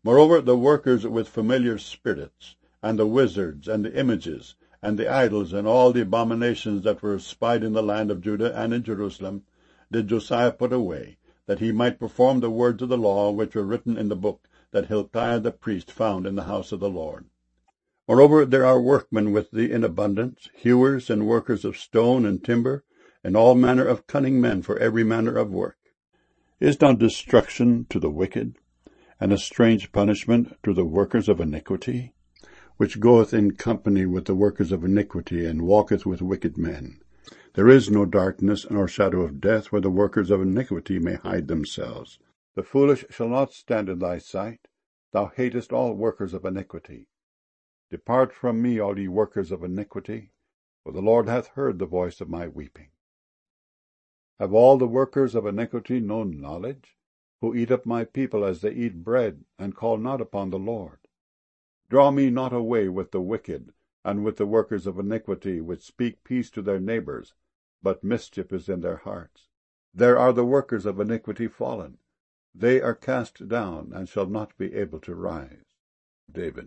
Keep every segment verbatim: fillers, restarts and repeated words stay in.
Moreover, the workers with familiar spirits, and the wizards, and the images, and the idols, and all the abominations that were espied in the land of Judah and in Jerusalem, did Josiah put away, that he might perform the words of the law which were written in the book that Hilkiah the priest found in the house of the Lord. Moreover, there are workmen with thee in abundance, hewers and workers of stone and timber, and all manner of cunning men for every manner of work. Is not destruction to the wicked, and a strange punishment to the workers of iniquity, which goeth in company with the workers of iniquity, and walketh with wicked men? There is no darkness nor shadow of death where the workers of iniquity may hide themselves. The foolish shall not stand in thy sight. Thou hatest all workers of iniquity. Depart from me, all ye workers of iniquity, for the Lord hath heard the voice of my weeping. Have all the workers of iniquity no knowledge, who eat up my people as they eat bread, and call not upon the Lord? Draw me not away with the wicked, and with the workers of iniquity, which speak peace to their neighbors, but mischief is in their hearts. There are the workers of iniquity fallen. They are cast down, and shall not be able to rise. David.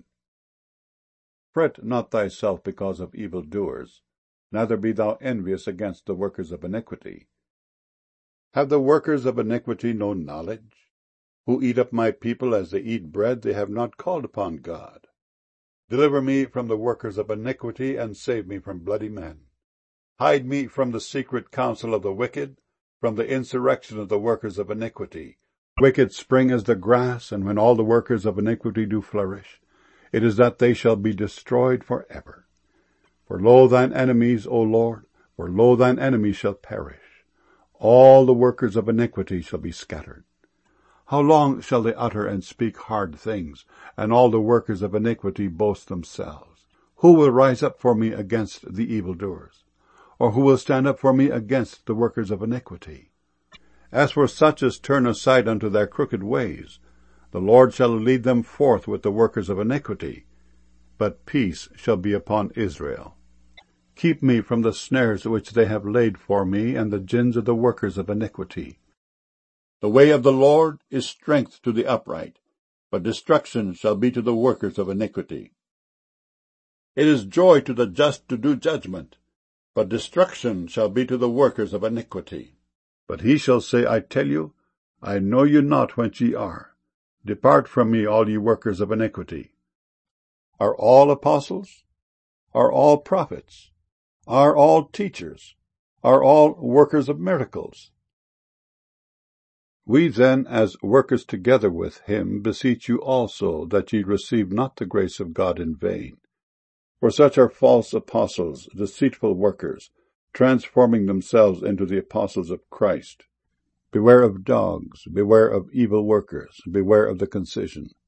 Fret not thyself because of evildoers, neither be thou envious against the workers of iniquity. Have the workers of iniquity no knowledge, who eat up my people as they eat bread? They have not called upon God. Deliver me from the workers of iniquity, and save me from bloody men. Hide me from the secret counsel of the wicked, from the insurrection of the workers of iniquity. Wicked spring as the grass, and when all the workers of iniquity do flourish, it is that they shall be destroyed for ever. For lo, thine enemies, O Lord, for lo, thine enemies shall perish. All the workers of iniquity shall be scattered. How long shall they utter and speak hard things, and all the workers of iniquity boast themselves? Who will rise up for me against the evildoers? Or who will stand up for me against the workers of iniquity? As for such as turn aside unto their crooked ways, the Lord shall lead them forth with the workers of iniquity, but peace shall be upon Israel. Keep me from the snares which they have laid for me, and the gins of the workers of iniquity. The way of the Lord is strength to the upright, but destruction shall be to the workers of iniquity. It is joy to the just to do judgment, but destruction shall be to the workers of iniquity. But he shall say, I tell you, I know you not whence ye are. Depart from me, all ye workers of iniquity. Are all apostles? Are all prophets? Are all teachers? Are all workers of miracles? We then, as workers together with him, beseech you also that ye receive not the grace of God in vain. For such are false apostles, deceitful workers, transforming themselves into the apostles of Christ. Beware of dogs, beware of evil workers, beware of the concision.